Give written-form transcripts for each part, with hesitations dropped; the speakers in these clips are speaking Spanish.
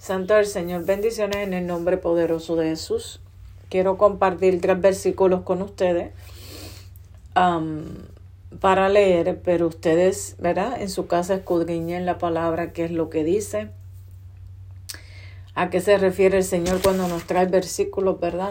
Santo del Señor, bendiciones en el nombre poderoso de Jesús. Quiero compartir 3 versículos con ustedes para leer, pero ustedes, ¿verdad? En su casa escudriñen la palabra, qué es lo que dice, a qué se refiere el Señor cuando nos trae versículos, ¿verdad?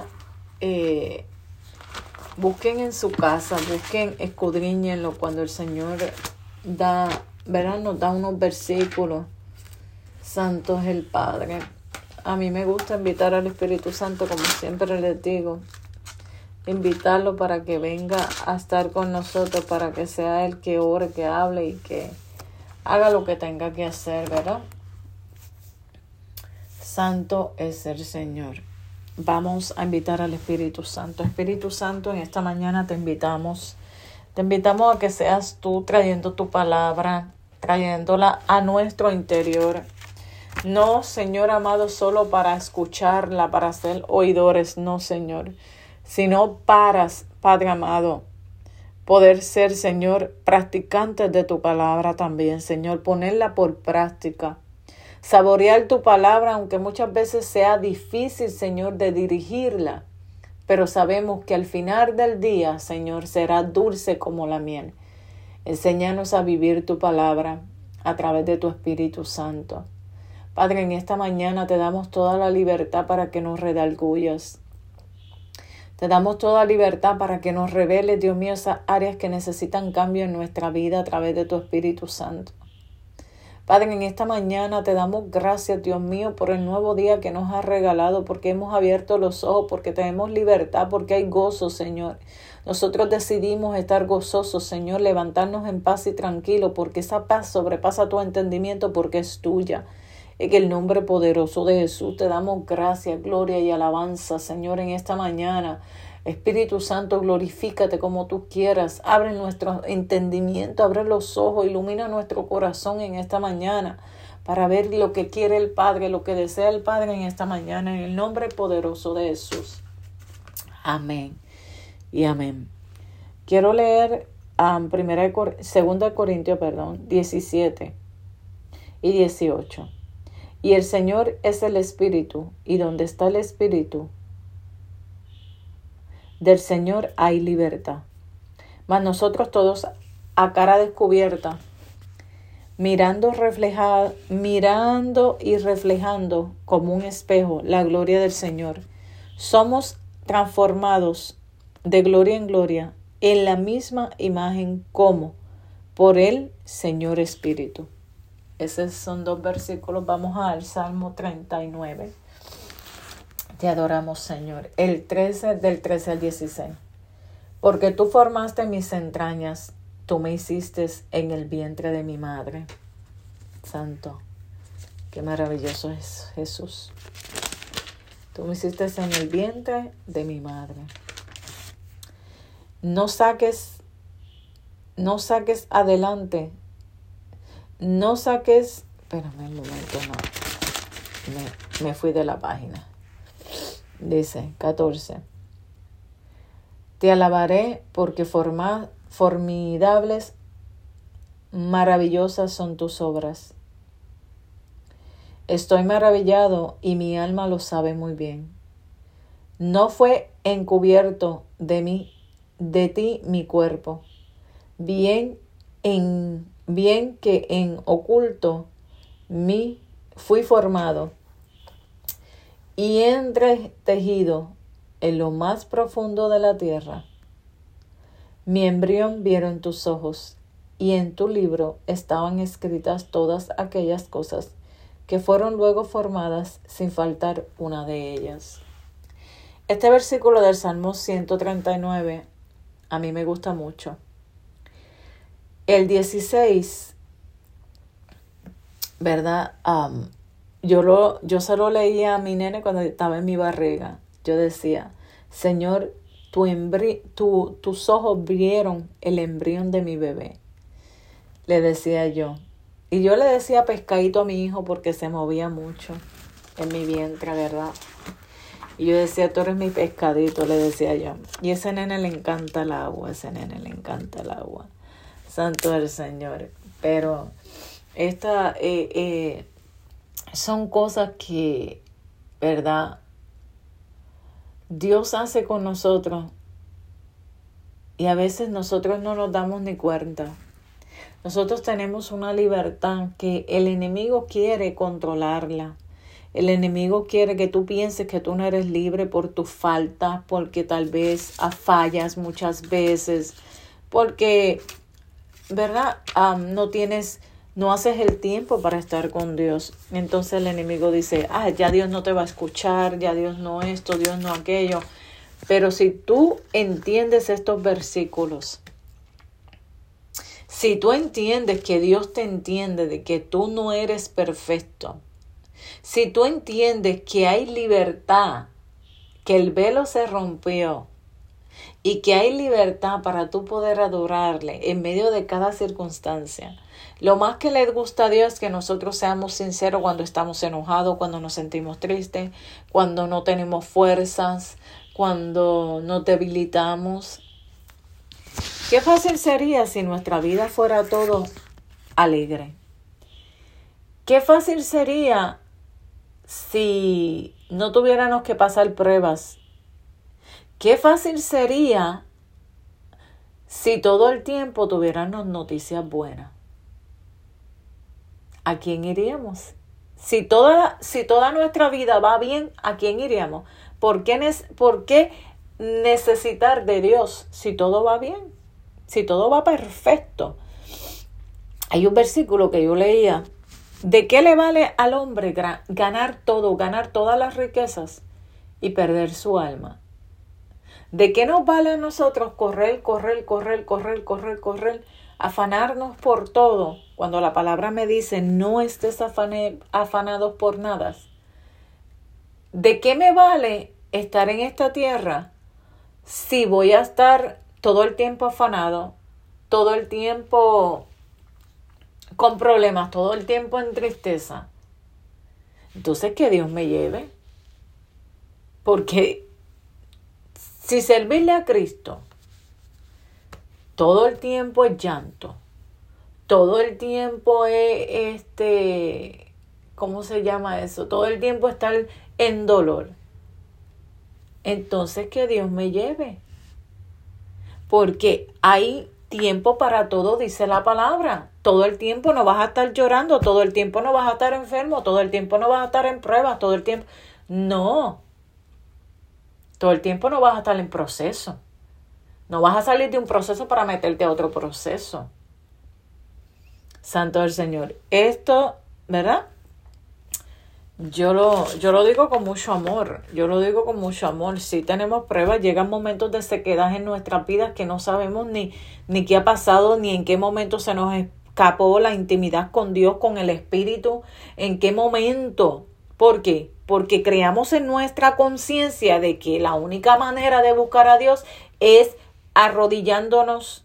Busquen en su casa, escudriñenlo cuando el Señor da, ¿verdad? Nos da unos versículos. Santo es el Padre. A mí me gusta invitar al Espíritu Santo, como siempre les digo, invitarlo para que venga a estar con nosotros, para que sea Él que ore, que hable y que haga lo que tenga que hacer, ¿verdad? Santo es el Señor. Vamos a invitar al Espíritu Santo. Espíritu Santo, en esta mañana te invitamos a que seas tú trayendo tu palabra, trayéndola a nuestro interior. No, Señor amado, solo para escucharla, para ser oidores, no, Señor, sino para, Padre amado, poder ser, Señor, practicantes de tu palabra también, Señor, ponerla por práctica, saborear tu palabra, aunque muchas veces sea difícil, Señor, de dirigirla, pero sabemos que al final del día, Señor, será dulce como la miel. Enséñanos a vivir tu palabra a través de tu Espíritu Santo. Padre, en esta mañana te damos toda la libertad para que nos redargullas. Te damos toda libertad para que nos reveles, Dios mío, esas áreas que necesitan cambio en nuestra vida a través de tu Espíritu Santo. Padre, en esta mañana te damos gracias, Dios mío, por el nuevo día que nos has regalado, porque hemos abierto los ojos, porque tenemos libertad, porque hay gozo, Señor. Nosotros decidimos estar gozosos, Señor, levantarnos en paz y tranquilo, porque esa paz sobrepasa tu entendimiento, porque es tuya. En el nombre poderoso de Jesús te damos gracias, gloria y alabanza, Señor, en esta mañana. Espíritu Santo, glorifícate como tú quieras. Abre nuestro entendimiento, abre los ojos, ilumina nuestro corazón en esta mañana para ver lo que quiere el Padre, lo que desea el Padre en esta mañana, en el nombre poderoso de Jesús. Amén y amén. Quiero leer 2 Corintios 17 y 18. Y el Señor es el Espíritu, y donde está el Espíritu del Señor hay libertad. Mas nosotros todos a cara descubierta, mirando y reflejando como un espejo la gloria del Señor, somos transformados de gloria en gloria en la misma imagen como por el Señor Espíritu. Esos son 2 versículos. Vamos al Salmo 39. Te adoramos, Señor. El 13, del 13 al 16. Porque tú formaste mis entrañas, tú me hiciste en el vientre de mi madre. Santo, qué maravilloso es Jesús. Tú me hiciste en el vientre de mi madre. No saques adelante. Espérame un momento, no. Me fui de la página. Dice 14. Te alabaré porque formidables, maravillosas son tus obras. Estoy maravillado y mi alma lo sabe muy bien. No fue encubierto de ti mi cuerpo, bien que en oculto fui formado y entretejido en lo más profundo de la tierra. Mi embrión vieron tus ojos, y en tu libro estaban escritas todas aquellas cosas que fueron luego formadas sin faltar una de ellas. Este versículo del Salmo 139 a mí me gusta mucho. El 16, ¿verdad? Yo se lo leía a mi nene cuando estaba en mi barriga. Yo decía, Señor, tus ojos vieron el embrión de mi bebé. Le decía yo. Y yo le decía pescadito a mi hijo porque se movía mucho en mi vientre, ¿verdad? Y yo decía, tú eres mi pescadito, le decía yo. Y ese nene le encanta el agua, Santo el Señor. Pero son cosas que, ¿verdad?, Dios hace con nosotros y a veces nosotros no nos damos ni cuenta. Nosotros tenemos una libertad que el enemigo quiere controlarla. El enemigo quiere que tú pienses que tú no eres libre por tus faltas, porque tal vez fallas muchas veces, porque, ¿verdad?, no haces el tiempo para estar con Dios. Entonces el enemigo dice, ya Dios no te va a escuchar, ya Dios no esto, Dios no aquello. Pero si tú entiendes estos versículos, si tú entiendes que Dios te entiende, de que tú no eres perfecto, si tú entiendes que hay libertad, que el velo se rompió y que hay libertad para tú poder adorarle en medio de cada circunstancia. Lo más que le gusta a Dios es que nosotros seamos sinceros cuando estamos enojados, cuando nos sentimos tristes, cuando no tenemos fuerzas, cuando nos debilitamos. Qué fácil sería si nuestra vida fuera todo alegre. Qué fácil sería si no tuviéramos que pasar pruebas. Qué fácil sería si todo el tiempo tuviéramos noticias buenas. ¿A quién iríamos? Si toda nuestra vida va bien, ¿a quién iríamos? ¿Por qué necesitar de Dios si todo va bien? Si todo va perfecto. Hay un versículo que yo leía. ¿De qué le vale al hombre ganar todo, ganar todas las riquezas y perder su alma? ¿De qué nos vale a nosotros correr, afanarnos por todo? Cuando la palabra me dice, no estés afanados por nada. ¿De qué me vale estar en esta tierra si voy a estar todo el tiempo afanado, todo el tiempo con problemas, todo el tiempo en tristeza? Entonces que Dios me lleve. Porque si servirle a Cristo todo el tiempo es llanto, todo el tiempo es ¿cómo se llama eso? Todo el tiempo estar en dolor. Entonces que Dios me lleve. Porque hay tiempo para todo, dice la palabra. Todo el tiempo no vas a estar llorando, todo el tiempo no vas a estar enfermo, todo el tiempo no vas a estar en pruebas, todo el tiempo. No. Todo el tiempo no vas a estar en proceso. No vas a salir de un proceso para meterte a otro proceso. Santo el Señor. Esto, ¿verdad? Yo lo digo con mucho amor. Yo lo digo con mucho amor. Si tenemos pruebas, llegan momentos de sequedad en nuestras vidas que no sabemos ni qué ha pasado, ni en qué momento se nos escapó la intimidad con Dios, con el Espíritu. ¿En qué momento? ¿Por qué? Porque creamos en nuestra conciencia de que la única manera de buscar a Dios es arrodillándonos.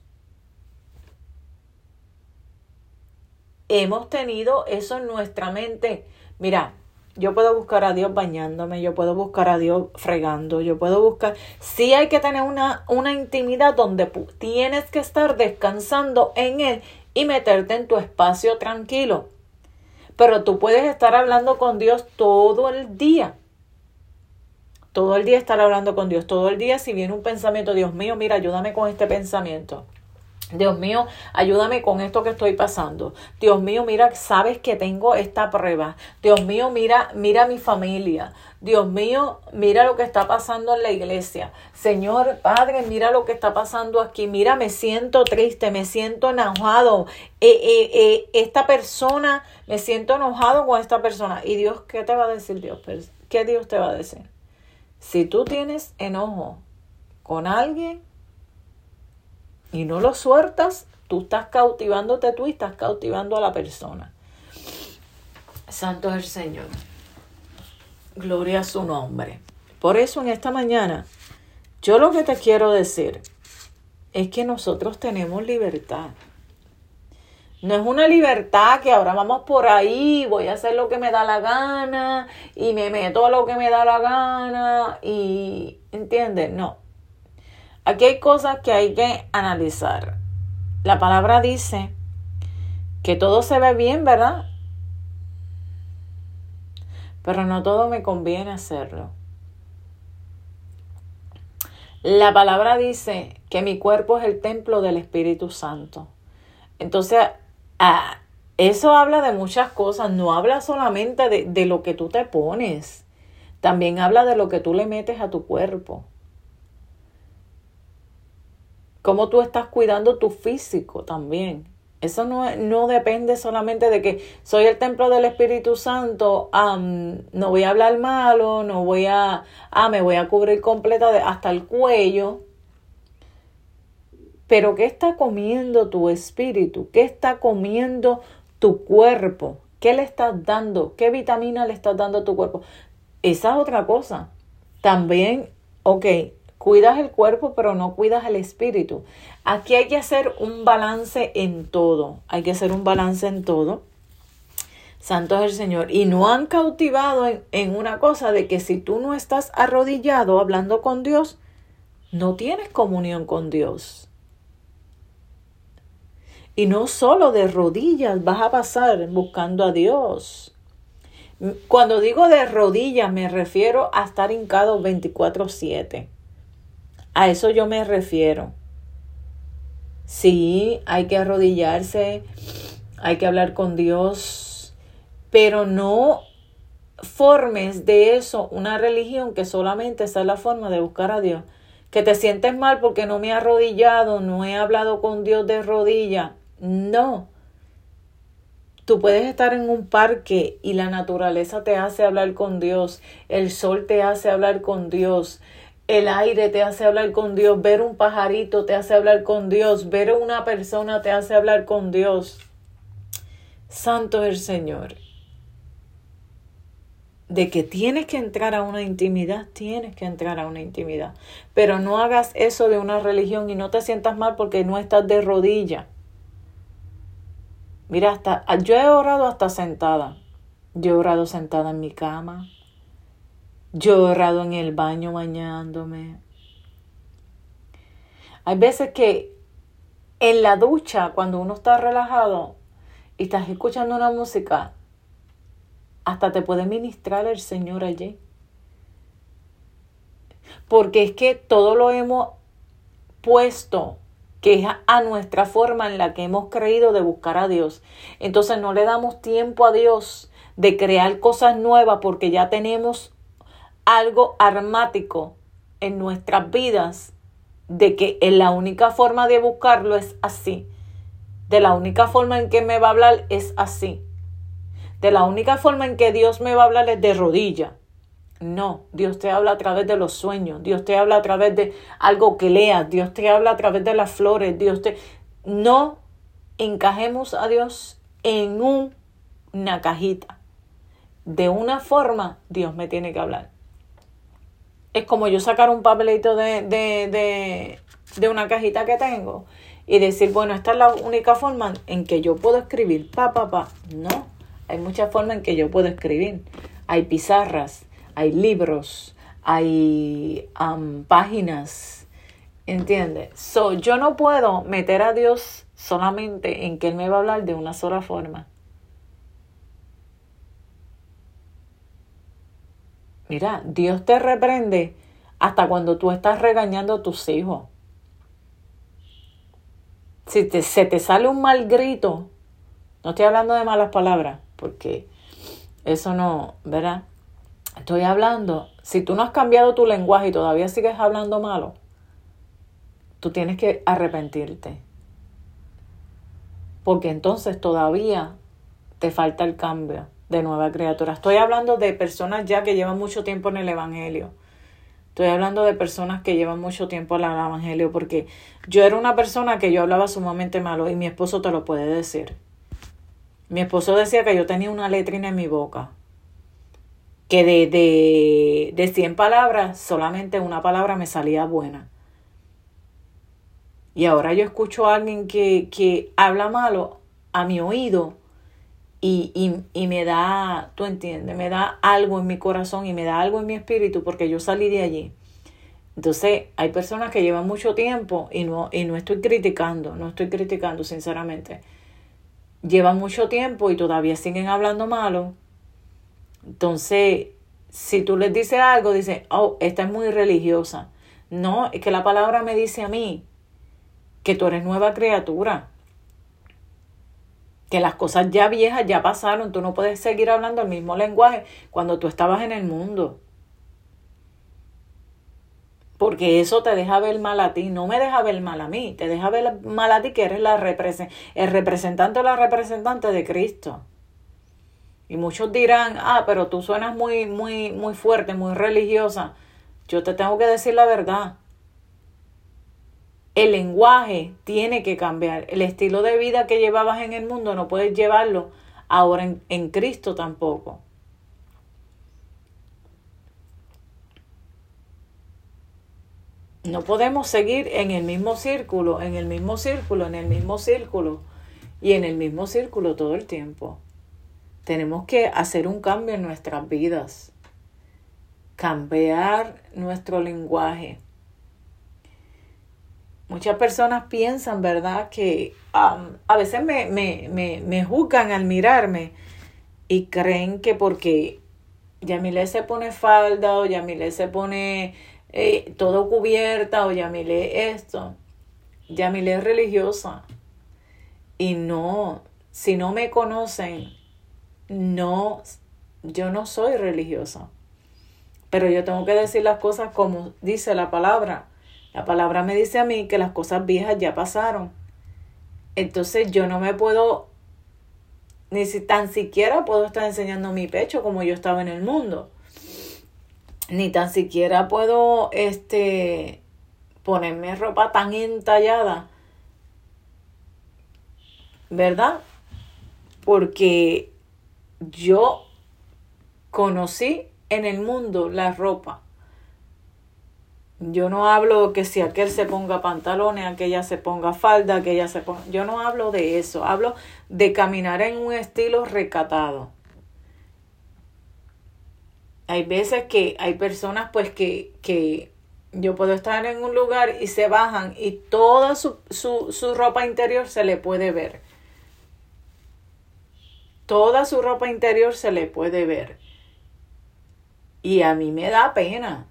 Hemos tenido eso en nuestra mente. Mira, yo puedo buscar a Dios bañándome, yo puedo buscar a Dios fregando, yo puedo buscar. Sí hay que tener una intimidad donde tienes que estar descansando en Él y meterte en tu espacio tranquilo. Pero tú puedes estar hablando con Dios todo el día. Todo el día estar hablando con Dios. Todo el día si viene un pensamiento, Dios mío, mira, ayúdame con este pensamiento. Dios mío, ayúdame con esto que estoy pasando. Dios mío, mira, sabes que tengo esta prueba. Dios mío, mira mi familia. Dios mío, mira lo que está pasando en la iglesia. Señor, Padre, mira lo que está pasando aquí. Mira, me siento triste, me siento enojado. Esta persona, me siento enojado con esta persona. ¿Y Dios qué te va a decir, Dios? ¿Qué Dios te va a decir? Si tú tienes enojo con alguien y no lo sueltas, tú estás cautivándote tú y estás cautivando a la persona. Santo es el Señor. Gloria a su nombre. Por eso en esta mañana, yo lo que te quiero decir es que nosotros tenemos libertad. No es una libertad que ahora vamos por ahí, voy a hacer lo que me da la gana y me meto a lo que me da la gana y, ¿entiendes? No. Aquí hay cosas que hay que analizar. La palabra dice que todo se ve bien, ¿verdad? pero no todo me conviene hacerlo. La palabra dice que mi cuerpo es el templo del Espíritu Santo. Entonces, eso habla de muchas cosas. No habla solamente de lo que tú te pones. También habla de lo que tú le metes a tu cuerpo. Cómo tú estás cuidando tu físico también. Eso no depende solamente de que soy el templo del Espíritu Santo, no voy a hablar malo, me voy a cubrir completa hasta el cuello. Pero ¿qué está comiendo tu espíritu? ¿Qué está comiendo tu cuerpo? ¿Qué le estás dando? ¿Qué vitamina le estás dando a tu cuerpo? Esa es otra cosa. También, cuidas el cuerpo, pero no cuidas el espíritu. Aquí hay que hacer un balance en todo. Hay que hacer un balance en todo. Santo es el Señor. Y no han cautivado en una cosa de que si tú no estás arrodillado hablando con Dios, no tienes comunión con Dios. Y no solo de rodillas vas a pasar buscando a Dios. Cuando digo de rodillas me refiero a estar hincado 24/7. A eso yo me refiero. Sí, hay que arrodillarse, hay que hablar con Dios, pero no formes de eso una religión que solamente esa es la forma de buscar a Dios. Que te sientes mal porque no me he arrodillado, no he hablado con Dios de rodilla. No. Tú puedes estar en un parque y la naturaleza te hace hablar con Dios, el sol te hace hablar con Dios, el aire te hace hablar con Dios, ver un pajarito te hace hablar con Dios, ver una persona te hace hablar con Dios. Santo es el Señor. De que tienes que entrar a una intimidad, tienes que entrar a una intimidad. Pero no hagas eso de una religión y no te sientas mal porque no estás de rodilla. Mira, yo he orado hasta sentada. Yo he orado sentada en mi cama. Yo he orado en el baño bañándome. Hay veces que en la ducha, cuando uno está relajado y estás escuchando una música, hasta te puede ministrar el Señor allí. Porque es que todo lo hemos puesto, que es a nuestra forma en la que hemos creído de buscar a Dios. Entonces no le damos tiempo a Dios de crear cosas nuevas porque ya tenemos algo armático en nuestras vidas de que la única forma de buscarlo es así. De la única forma en que me va a hablar es así. De la única forma en que Dios me va a hablar es de rodilla. No, Dios te habla a través de los sueños, Dios te habla a través de algo que leas, Dios te habla a través de las flores, No encajemos a Dios en una cajita. De una forma, Dios me tiene que hablar. Es como yo sacar un papelito de una cajita que tengo y decir, bueno, esta es la única forma en que yo puedo escribir, No, hay muchas formas en que yo puedo escribir. Hay pizarras, hay libros, hay páginas, ¿entiendes? Yo no puedo meter a Dios solamente en que Él me va a hablar de una sola forma. Mira, Dios te reprende hasta cuando tú estás regañando a tus hijos. Si se te sale un mal grito, no estoy hablando de malas palabras, porque eso no, ¿verdad? Estoy hablando, si tú no has cambiado tu lenguaje y todavía sigues hablando malo, tú tienes que arrepentirte. Porque entonces todavía te falta el cambio de nueva criatura. Estoy hablando de personas ya que llevan mucho tiempo en el Evangelio. Estoy hablando de personas que llevan mucho tiempo en el Evangelio, porque yo era una persona que yo hablaba sumamente malo y mi esposo te lo puede decir. Mi esposo decía que yo tenía una letrina en mi boca. Que de 100 palabras, solamente una palabra me salía buena. Y ahora yo escucho a alguien que habla malo a mi oído y me da, tú entiendes, me da algo en mi corazón y me da algo en mi espíritu porque yo salí de allí. Entonces, hay personas que llevan mucho tiempo y no estoy criticando sinceramente. Llevan mucho tiempo y todavía siguen hablando malo. Entonces, si tú les dices algo, dicen, oh, esta es muy religiosa. No, es que la palabra me dice a mí que tú eres nueva criatura, que las cosas ya viejas ya pasaron, tú no puedes seguir hablando el mismo lenguaje cuando tú estabas en el mundo. Porque eso te deja ver mal a ti, no me deja ver mal a mí, te deja ver mal a ti que eres el representante o la representante de Cristo. Y muchos dirán, pero tú suenas muy, muy, muy fuerte, muy religiosa. Yo te tengo que decir la verdad. El lenguaje tiene que cambiar. El estilo de vida que llevabas en el mundo no puedes llevarlo ahora en Cristo tampoco. No podemos seguir en el mismo círculo, en el mismo círculo, en el mismo círculo y en el mismo círculo todo el tiempo. Tenemos que hacer un cambio en nuestras vidas, cambiar nuestro lenguaje. Muchas personas piensan, ¿verdad?, que a veces me juzgan al mirarme y creen que porque Yamile se pone falda o Yamile se pone todo cubierta o Yamile esto, Yamile es religiosa. Y no, si no me conocen, no, yo no soy religiosa. Pero yo tengo que decir las cosas como dice la palabra. La palabra me dice a mí que las cosas viejas ya pasaron. Entonces yo no me puedo, ni si tan siquiera puedo estar enseñando mi pecho como yo estaba en el mundo. Ni tan siquiera puedo ponerme ropa tan entallada. ¿Verdad? Porque yo conocí en el mundo la ropa. Yo no hablo que si aquel se ponga pantalones, aquella se ponga falda, aquella se ponga... Yo no hablo de eso. Hablo de caminar en un estilo recatado. Hay veces que hay personas pues que yo puedo estar en un lugar y se bajan y toda su ropa interior se le puede ver. Toda su ropa interior se le puede ver. Y a mí me da pena,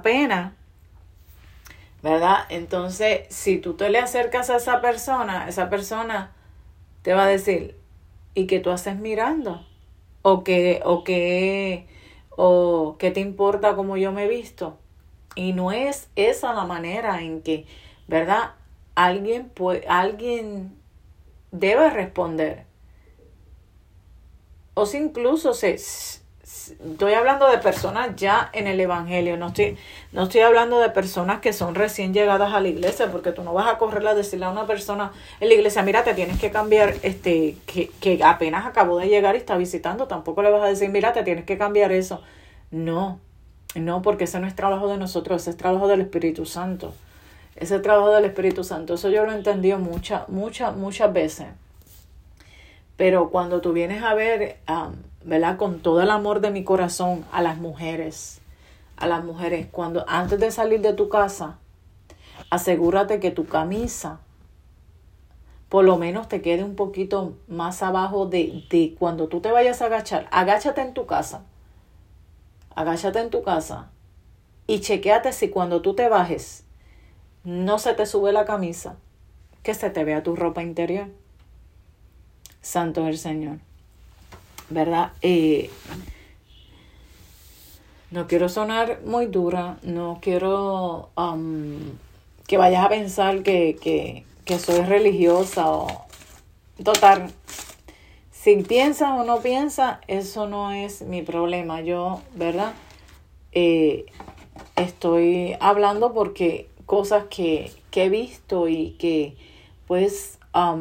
¿verdad? Entonces, si tú te le acercas a esa persona te va a decir, ¿y qué tú haces mirando? ¿O qué te importa cómo yo me he visto? Y no es esa la manera en que, ¿verdad?, alguien debe responder. O si incluso estoy hablando de personas ya en el evangelio, no estoy hablando de personas que son recién llegadas a la iglesia, porque tú no vas a correr a decirle a una persona en la iglesia, mira, te tienes que cambiar, que apenas acabó de llegar y está visitando, tampoco le vas a decir, mira, te tienes que cambiar eso. No, porque ese no es trabajo de nosotros, ese es trabajo del Espíritu Santo. Ese trabajo del Espíritu Santo, eso yo lo he entendido muchas veces. Pero cuando tú vienes a ver, ¿verdad?, con todo el amor de mi corazón a las mujeres, cuando antes de salir de tu casa, asegúrate que tu camisa por lo menos te quede un poquito más abajo de cuando tú te vayas a agachar. Agáchate en tu casa y chequéate si cuando tú te bajes no se te sube la camisa, que se te vea tu ropa interior. Santo es el Señor, ¿verdad? No quiero sonar muy dura, no quiero que vayas a pensar que soy religiosa o... Total, si piensas o no piensas, eso no es mi problema. Yo, ¿verdad?, estoy hablando porque cosas que he visto y que pues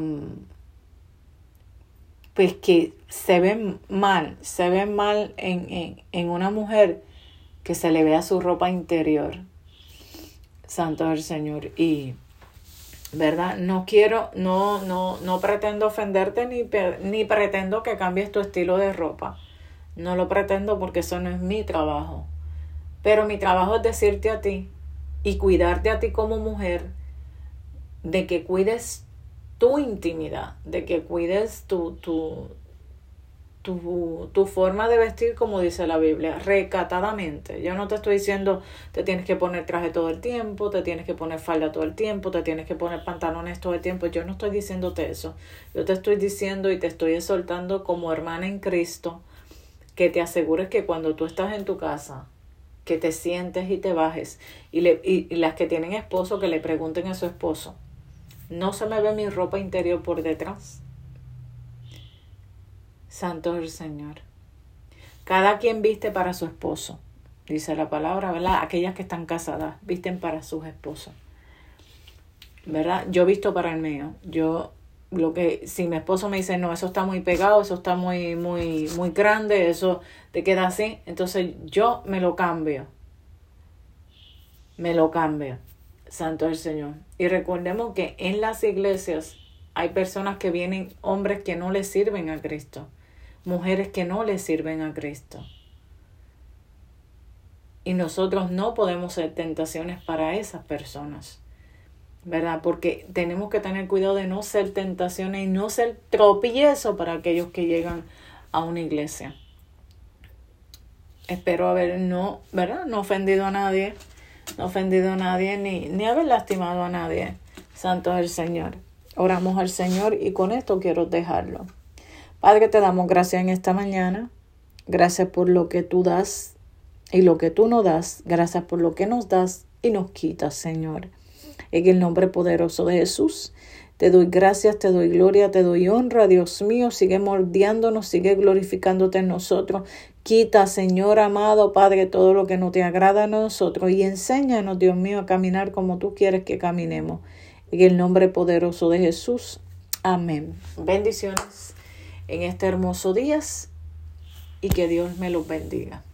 que se ven mal en una mujer que se le vea su ropa interior. Santo es el Señor. Y, ¿verdad?, no pretendo ofenderte ni pretendo que cambies tu estilo de ropa. No lo pretendo porque eso no es mi trabajo. Pero mi trabajo es decirte a ti y cuidarte a ti como mujer, de que cuides tu intimidad, de que cuides tu tu forma de vestir, como dice la Biblia, recatadamente. Yo no te estoy diciendo te tienes que poner traje todo el tiempo, te tienes que poner falda todo el tiempo, te tienes que poner pantalones todo el tiempo. Yo no estoy diciéndote eso. Yo te estoy diciendo y te estoy exhortando como hermana en Cristo que te asegures que cuando tú estás en tu casa, que te sientes y te bajes. Y las que tienen esposo, que le pregunten a su esposo, ¿no se me ve mi ropa interior por detrás? Santo es el Señor. Cada quien viste para su esposo, dice la palabra, ¿verdad? Aquellas que están casadas visten para sus esposos, ¿verdad? Yo visto para el mío. Si mi esposo me dice, no, eso está muy pegado, eso está muy grande, eso te queda así, entonces yo me lo cambio. Santo es el Señor. Y recordemos que en las iglesias hay personas que vienen, hombres que no le sirven a Cristo, mujeres que no le sirven a Cristo. Y nosotros no podemos ser tentaciones para esas personas, ¿verdad? Porque tenemos que tener cuidado de no ser tentaciones y no ser tropiezo para aquellos que llegan a una iglesia. Espero haber no ofendido a nadie, ni haber lastimado a nadie. Santo es el Señor. Oramos al Señor y con esto quiero dejarlo. Padre, te damos gracias en esta mañana. Gracias por lo que tú das y lo que tú no das. Gracias por lo que nos das y nos quitas, Señor. En el nombre poderoso de Jesús, te doy gracias, te doy gloria, te doy honra, Dios mío. Sigue moldeándonos, sigue glorificándote en nosotros. Quita, Señor amado, Padre, todo lo que no te agrada a nosotros y enséñanos, Dios mío, a caminar como tú quieres que caminemos. En el nombre poderoso de Jesús. Amén. Bendiciones en este hermoso día y que Dios me los bendiga.